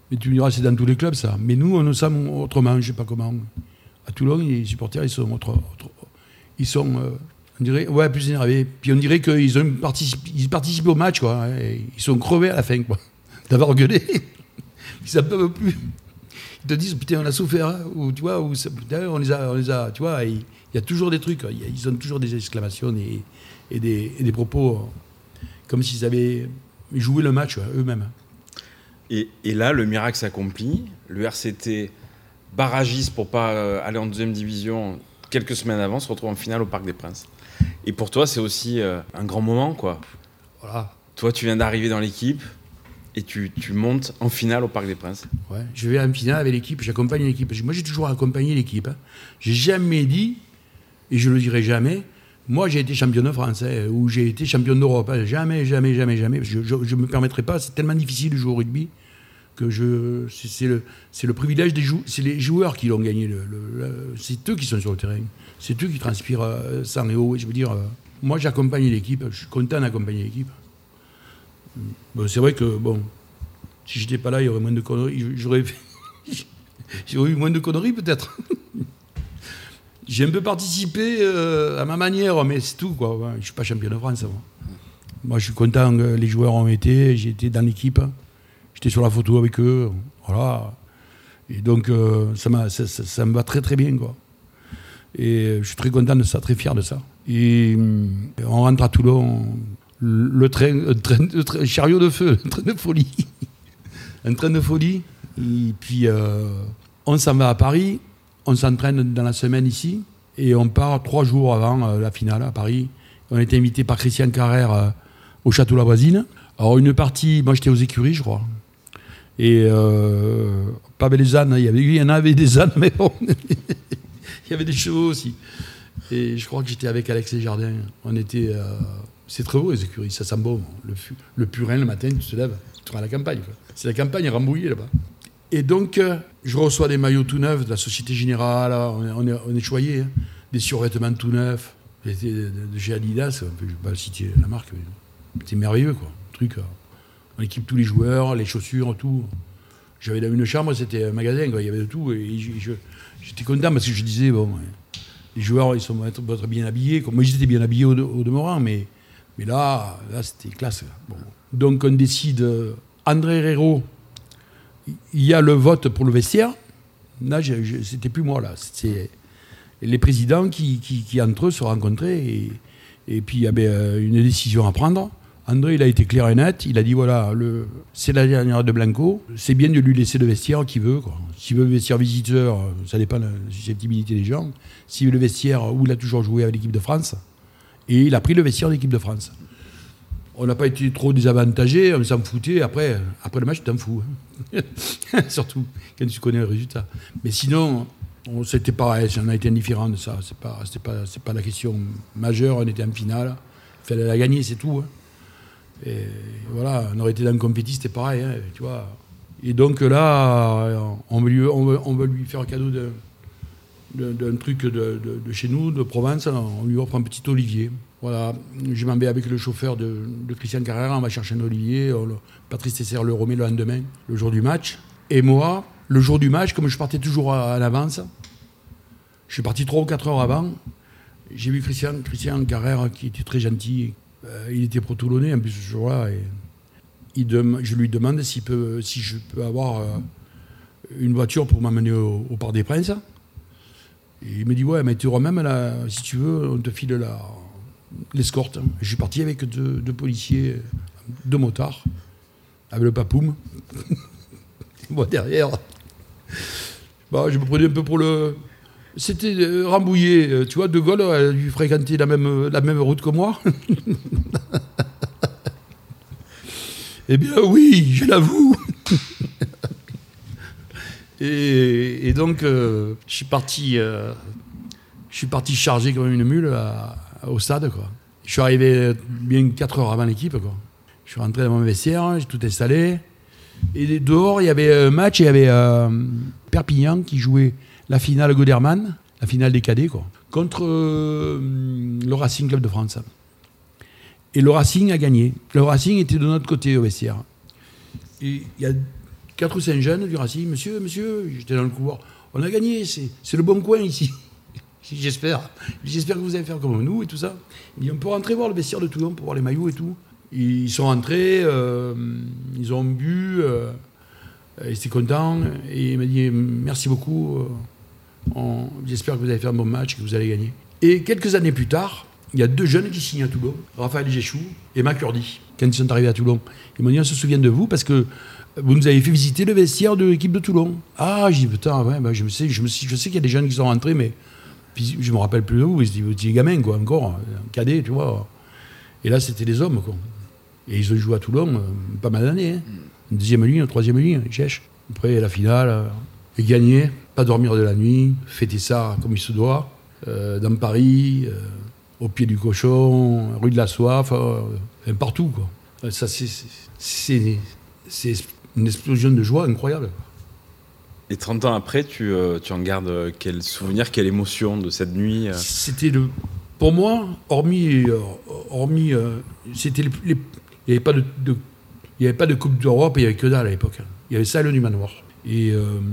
Mais tu me diras, c'est dans tous les clubs, ça. Mais nous, on nous sent autrement, je sais pas comment. À Toulon, les supporters, ils sont on dirait, plus énervés. Puis on dirait qu'ils ils participent au match, quoi. Et ils sont crevés à la fin, quoi. D'avoir gueulé. Ils n'en peuvent plus. Ils te disent, putain, on a souffert, hein, ou tu vois, putain, on les a, tu vois. Il y a toujours des trucs, ils ont toujours des exclamations et des propos comme s'ils avaient joué le match eux-mêmes. Et là, le miracle s'accomplit. Le RCT barragiste pour pas aller en deuxième division quelques semaines avant, se retrouve en finale au Parc des Princes. Et pour toi, c'est aussi un grand moment, quoi. Voilà. Toi, tu viens d'arriver dans l'équipe et tu montes en finale au Parc des Princes. Ouais, je vais en finale avec l'équipe, j'accompagne l'équipe. Moi, j'ai toujours accompagné l'équipe. Hein. J'ai jamais dit, et je le dirai jamais, moi, j'ai été champion de France ou j'ai été champion d'Europe. Hein. Jamais. Je ne me permettrai pas. C'est tellement difficile de jouer au rugby que c'est le privilège c'est les joueurs qui l'ont gagné. C'est eux qui sont sur le terrain. C'est eux qui transpirent sang et eau. Je veux dire, moi, j'accompagne l'équipe. Je suis content d'accompagner l'équipe. Bon, c'est vrai que, si j'étais pas là, il y aurait moins de conneries. J'aurais eu moins de conneries, peut-être. J'ai un peu participé à ma manière, mais c'est tout, quoi. Je ne suis pas champion de France. Moi, je suis content que les joueurs ont été. J'ai été dans l'équipe. J'étais sur la photo avec eux. Voilà. Et donc, ça me va très, très bien, quoi. Et je suis très content de ça, très fier de ça. Et on rentre à Toulon, le chariot de feu, un train de folie. Un train de folie. Et puis, on s'en va à Paris. On s'entraîne dans la semaine ici et on part 3 jours avant la finale à Paris. On a été invité par Christian Carrère au Château La Voisine. Alors une partie, moi j'étais aux écuries je crois. Et pas les ânes, il y en avait des ânes mais bon, il y avait des chevaux aussi. Et je crois que j'étais avec Alex Desjardins. On était, c'est très beau les écuries, ça sent bon. Le purin le matin, tu te lèves, tu vas à la campagne. Quoi. C'est la campagne Rambouillet là-bas. Et donc, je reçois des maillots tout neufs de la Société Générale, on est choyés, hein, des survêtements tout neufs, de chez Adidas, je ne vais pas citer la marque, mais c'était merveilleux, quoi. Truc, on équipe tous les joueurs, les chaussures, tout. J'avais dans une chambre, c'était un magasin, quoi, il y avait de tout, et j'étais content parce que je disais, les joueurs, ils vont être bien habillés, moi ils étaient bien habillés au demeurant, mais là c'était classe. Bon. Donc on décide, André Herrero, il y a le vote pour le vestiaire. Là, c'était plus moi, là. C'était les présidents qui entre eux, se rencontraient. Et puis, il y avait une décision à prendre. André, il a été clair et net. Il a dit, voilà, c'est la dernière de Blanco. C'est bien de lui laisser le vestiaire qu'il veut. Quoi. S'il veut le vestiaire visiteur, ça dépend de la susceptibilité des gens. S'il veut le vestiaire où il a toujours joué avec l'équipe de France. Et il a pris le vestiaire de l'équipe de France. On n'a pas été trop désavantagés, on s'en foutait. Après le match, tu t'en fous. Hein. Surtout quand tu connais le résultat. Mais sinon, c'était pareil, on a été indifférents de ça. C'est pas la question majeure, on était en finale. Il fallait la gagner, c'est tout. Hein. Et voilà, on aurait été dans une compétition, c'était pareil. Hein, tu vois. Et donc là, on veut lui faire un cadeau d'un truc de chez nous, de Provence. On lui offre un petit olivier. Voilà, je m'en vais avec le chauffeur de Christian Carrera, on va chercher un olivier, Patrice Tesser le remet le lendemain, le jour du match. Et moi, le jour du match, comme je partais toujours à l'avance, je suis parti 3 ou 4 heures avant, j'ai vu Christian Carrera qui était très gentil, il était pro-toulonnais en plus ce jour-là, et je lui demande si je peux avoir une voiture pour m'amener au Parc des Princes. Et il me dit, ouais, mais tu auras même, si tu veux, on te file l'escorte. Je suis parti avec deux policiers, 2 motards, avec le papoum. Moi derrière. Je me prenais un peu pour le. C'était Rambouillet, tu vois, De Gaulle a dû fréquenter la même route que moi. Eh bien oui, je l'avoue. Et donc je suis parti chargé comme une mule au stade, quoi. Je suis arrivé bien 4 heures avant l'équipe, quoi. Je suis rentré dans mon vestiaire, j'ai tout installé. Et dehors, il y avait un match, il y avait Perpignan qui jouait la finale Goderman, la finale des cadets, quoi, contre le Racing Club de France. Et le Racing a gagné. Le Racing était de notre côté au vestiaire. Et il y a 4 ou 5 jeunes du Racing. Monsieur, j'étais dans le couloir. On a gagné, c'est le bon coin ici. J'espère que vous allez faire comme nous et tout ça. Il dit, on peut rentrer voir le vestiaire de Toulon pour voir les maillots et tout. Ils sont rentrés, ils ont bu, ils étaient contents. Et il m'a dit, merci beaucoup, j'espère que vous allez faire un bon match, que vous allez gagner. Et quelques années plus tard, il y a 2 jeunes qui signent à Toulon, Raphaël Géchou et Macurdi. Quand ils sont arrivés à Toulon, ils m'ont dit, on se souvient de vous parce que vous nous avez fait visiter le vestiaire de l'équipe de Toulon. Ah, j'ai dit, putain, ouais, bah, je sais qu'il y a des jeunes qui sont rentrés, mais puis, je me rappelle plus de vous. Vous étiez gamin, quoi, encore, un cadet, tu vois. Et là, c'était des hommes, quoi. Et ils ont joué à Toulon pas mal d'années. Hein. Une 2e ligne, une 3e ligne, ils cherchent. Après, la finale, et gagner, pas dormir de la nuit, fêter ça comme il se doit, dans Paris, au pied du cochon, rue de la Soif, partout, quoi. Ça, c'est une explosion de joie incroyable. Et 30 ans après, tu en gardes quel souvenir, quelle émotion de cette nuit C'était pour moi, hormis c'était il n'y avait pas de Coupe d'Europe, il n'y avait que dalle à l'époque. Il y avait ça et le du Manoir. Et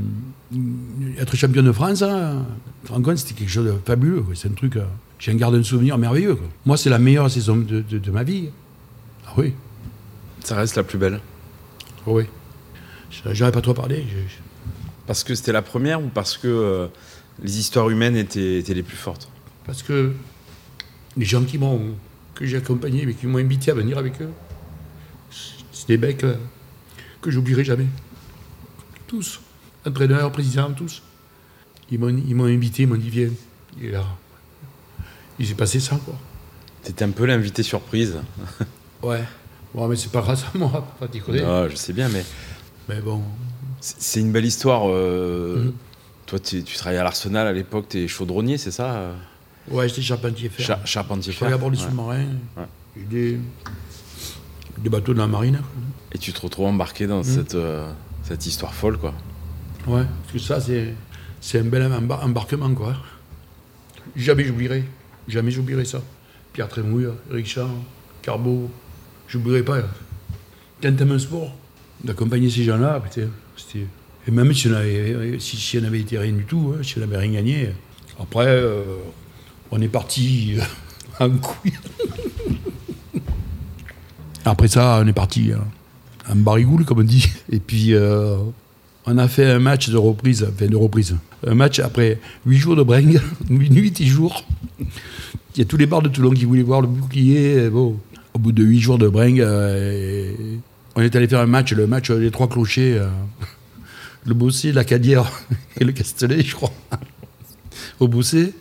être champion de France, hein, tu te rends compte, c'était quelque chose de fabuleux. Quoi. C'est un truc, j'en garde un souvenir merveilleux. Quoi. Moi, c'est la meilleure saison de ma vie. Ah oui. Ça reste la plus belle. Oui. J'aurais pas trop parlé. Parce que c'était la première ou parce que les histoires humaines étaient les plus fortes? Parce que les gens que j'ai accompagnés, mais qui m'ont invité à venir avec eux, c'est des mecs que j'oublierai jamais. Tous. Entraîneurs, présidents, tous. Ils m'ont invité, ils m'ont dit viens. Et là, il s'est passé ça, quoi. C'était un peu l'invité surprise. Ouais. Bon, mais c'est pas grâce à moi, pas déconner. Non, je sais bien, mais bon. C'est une belle histoire. Toi, tu travaillais à l'Arsenal à l'époque, tu es chaudronnier, c'est ça? Ouais, j'étais charpentier fer. Charpentier fer. Je travaillais à bord des sous-marins. Ouais. Des bateaux de la marine. Et tu te retrouves embarqué dans cette histoire folle, quoi. Ouais, parce que ça, c'est un bel embarquement, quoi. Jamais j'oublierai ça. Pierre Trémouille, Eric Char, Carbo, j'oublierai pas. Quand t'aimes un sport, d'accompagner ces gens-là, c'était... Et même si on avait été rien du tout, si on n'avait rien gagné, après, on est parti en couille. Après ça, on est parti en barigoule, comme on dit. Et puis, on a fait un match de reprise. Un match après 8 jours de bringue, 8 jours. Il y a tous les bars de Toulon qui voulaient voir le bouclier. Bon, au bout de 8 jours de bringue, on est allé faire le match des 3 clochers. Le Bossé, la Cadière et le Castellet, je crois. Au Bossé.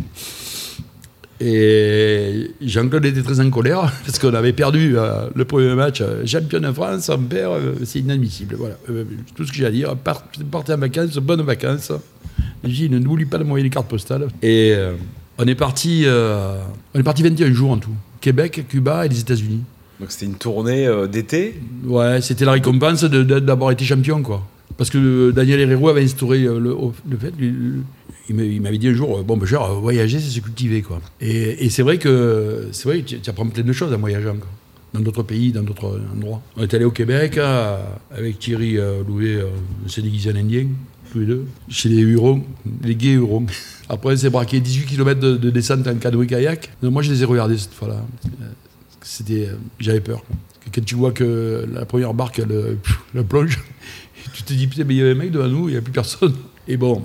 Et Jean-Claude était très en colère parce qu'on avait perdu le premier match. Champion de France, on perd, c'est inadmissible. Voilà. Tout ce que j'ai à dire. Partez en vacances, bonnes vacances. J'ai dit, n'oublie pas de m'envoyer les cartes postales. Et on est parti 21 jours en tout. Québec, Cuba et les États-Unis. Donc c'était une tournée d'été? Ouais, c'était la récompense d'avoir été champion, quoi. Parce que Daniel Herrero avait instauré le fait, il m'avait dit un jour, bon, genre, voyager, c'est se cultiver, quoi. Et c'est vrai que tu apprends plein de choses en voyageant, quoi. Dans d'autres pays, dans d'autres endroits. On est allé au Québec avec Thierry Louvet, on s'est déguisé en indien, tous les deux, chez les Hurons, les gays Hurons. Après, on s'est braqué 18 km de descente en canoë-kayak. Moi, je les ai regardés cette fois-là. J'avais peur. Quand tu vois que la première barque, elle plonge, tu te dis, putain, mais il y avait un mec devant nous, il n'y a plus personne. Et bon,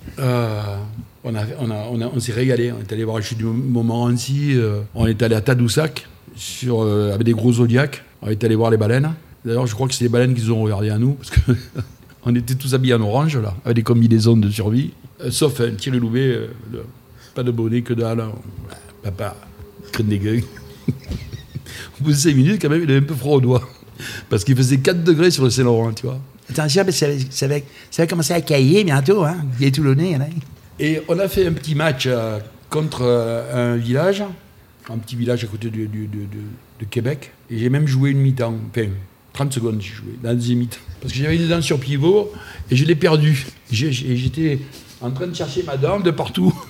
on s'est régalé. On est allé voir la chute du Montmorency, on est allé à Tadoussac, avec des gros zodiacs. On est allé voir les baleines. D'ailleurs, je crois que c'est les baleines qui nous ont regardé à nous, parce qu'on était tous habillés en orange, là, avec des combinaisons de survie. Sauf Thierry Louvet, pas de bonnet, que dalle. Papa, crème des gueules. Au bout de 5 minutes, quand même, il avait un peu froid aux doigts. Parce qu'il faisait 4 degrés sur le Saint-Laurent, tu vois. Attention, ça va commencer à cailler bientôt, hein. Il est Toulonnais, là. Et on a fait un petit match contre un village, un petit village à côté de Québec. Et j'ai même joué une mi-temps, enfin, 30 secondes j'ai joué, dans la deuxième mi-temps. Parce que j'avais une dent sur pivot et je l'ai perdue. J'étais en train de chercher ma dent de partout.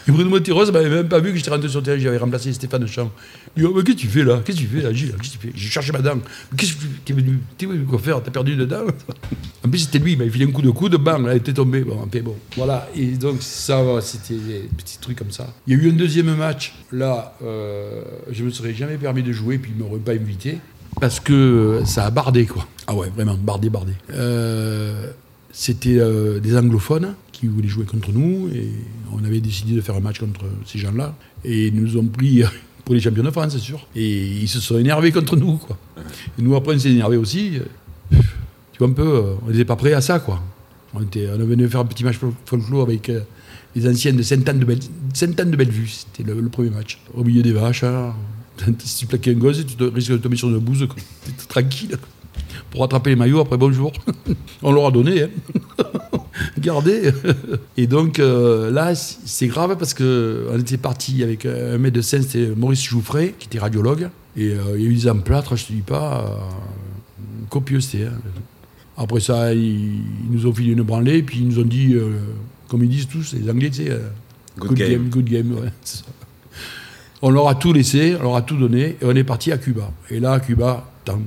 Et Bruno Monteiro m'avait même pas vu que j'étais rentré sur le terrain, j'avais remplacé Stéphane Champ. Il dit, oh, mais qu'est-ce que tu fais là, Gilles? Qu'est-ce que tu fais? J'ai cherché ma dent. Mais qu'est-ce que t'es venu quoi faire? T'as perdu une dent? En plus, c'était lui, il m'avait filé un coup de coude, bang, elle était tombée. Bon, voilà. Et donc, ça, c'était des petits trucs comme ça. Il y a eu un deuxième match. Là, je me serais jamais permis de jouer, puis ils m'auraient pas invité. Parce que ça a bardé, quoi. Ah ouais, vraiment, bardé. C'était des anglophones qui voulaient jouer contre nous, et on avait décidé de faire un match contre ces gens-là. Et ils nous ont pris pour les champions de France, c'est sûr. Et ils se sont énervés contre nous, quoi. Et nous, après, on s'est énervés aussi. Tu vois, un peu, on n'était pas prêts à ça, quoi. On venait faire un petit match folklore avec les anciennes de Sainte-Anne-de-Bellevue. C'était le premier match. Au milieu des vaches, hein. Si tu plaquais un gosse, tu risques de tomber sur une bouse, quoi. T'es tranquille. Pour rattraper les maillots, après, bonjour. On leur a donné, hein. Gardez. Et donc, là, c'est grave parce qu'on était parti avec un médecin, c'était Maurice Jouffret, qui était radiologue. Et il y a eu des emplâtres, je te dis pas, copieux, c'était. Hein. Après ça, ils nous ont filé une branlée, et puis ils nous ont dit, comme ils disent tous, les Anglais, tu sais, good game, ouais, c'est ça. On leur a tout laissé, on leur a tout donné, et on est parti à Cuba. Et là, à Cuba,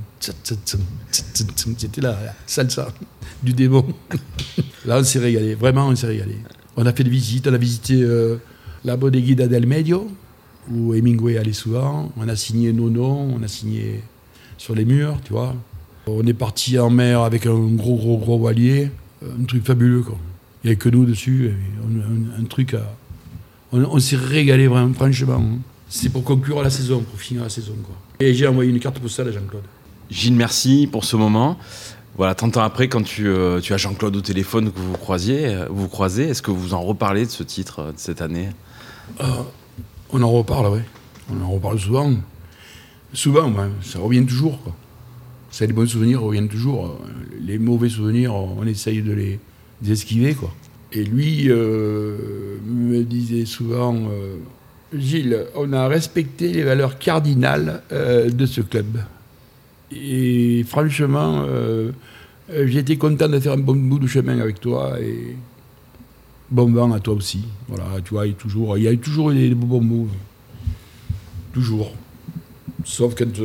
c'était la salsa du démon. Là, on s'est régalé, vraiment, on s'est régalé. On a fait des visites, on a visité la Bodeguita del Medio, où Hemingway allait souvent. On a signé nos noms, on a signé sur les murs, tu vois. On est parti en mer avec un gros voilier, un truc fabuleux, quoi. Il n'y avait que nous dessus, un truc à... On s'est régalé, vraiment, franchement. C'est pour conclure la saison, pour finir la saison, quoi. Et j'ai envoyé une carte postale à Jean-Claude. Gilles, merci pour ce moment. Voilà, 30 ans après, quand tu as Jean-Claude au téléphone, que vous croisez, est-ce que vous en reparlez de ce titre, de cette année? On en reparle, oui. On en reparle souvent. Souvent, ben, ça revient toujours, quoi. Ça, les bons souvenirs reviennent toujours. Les mauvais souvenirs, on essaye de les esquiver, quoi. Et lui me disait souvent... Gilles, on a respecté les valeurs cardinales de ce club. Et franchement, j'ai été content de faire un bon bout de chemin avec toi. Et bon vent à toi aussi. Voilà, tu vois, il y a toujours eu des bons mots. Toujours. Sauf quand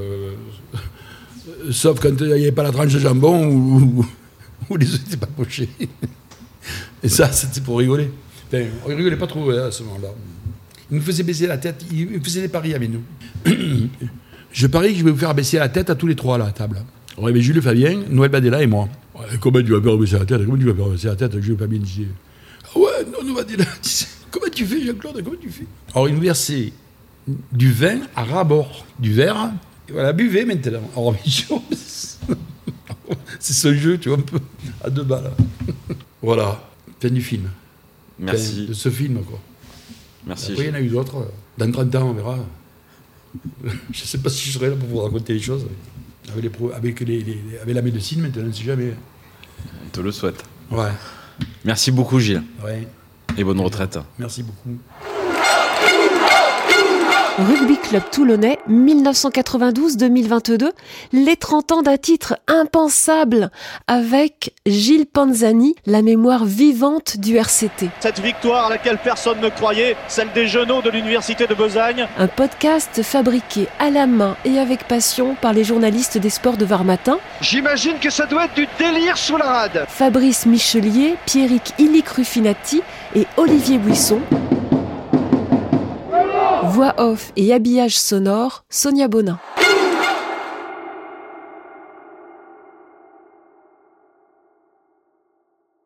il n'y avait pas la tranche de jambon ou les œufs n'étaient pas pochés. Et ça, c'était pour rigoler. Enfin, on ne rigolait pas trop à ce moment-là. Il nous faisait baisser la tête, il faisait des paris avec nous. Je parie que je vais vous faire baisser la tête à tous les trois à la table. On avait Jules Fabien, Noël Badella et moi. Ouais, comment tu vas faire baisser la tête? Jules Fabien disait, ah ouais, non, Noël Badella disait, comment tu fais, Jean-Claude, comment tu fais? Alors il nous versait du vin à ras-bord du verre, et voilà, buvez maintenant. Alors, c'est ce jeu, tu vois, un peu à deux balles. Voilà, fin du film. Merci. Fin de ce film, quoi. Merci. Après, il y en a eu d'autres. Dans 30 ans, on verra. Je ne sais pas si je serai là pour vous raconter les choses. Avec la médecine, maintenant, on ne sait jamais. On te le souhaite. Ouais. Merci beaucoup, Gilles. Ouais. Et bonne retraite. Merci beaucoup. Rugby Club Toulonnais, 1992-2022, les 30 ans d'un titre impensable avec Gilles Panzani, la mémoire vivante du RCT. Cette victoire à laquelle personne ne croyait, celle des genoux de l'Université de Besagne. Un podcast fabriqué à la main et avec passion par les journalistes des sports de Var Matin. J'imagine que ça doit être du délire sous la rade. Fabrice Michelier, Pierrick Illic-Ruffinati et Olivier Buisson. Voix off et habillage sonore, Sonia Bonin.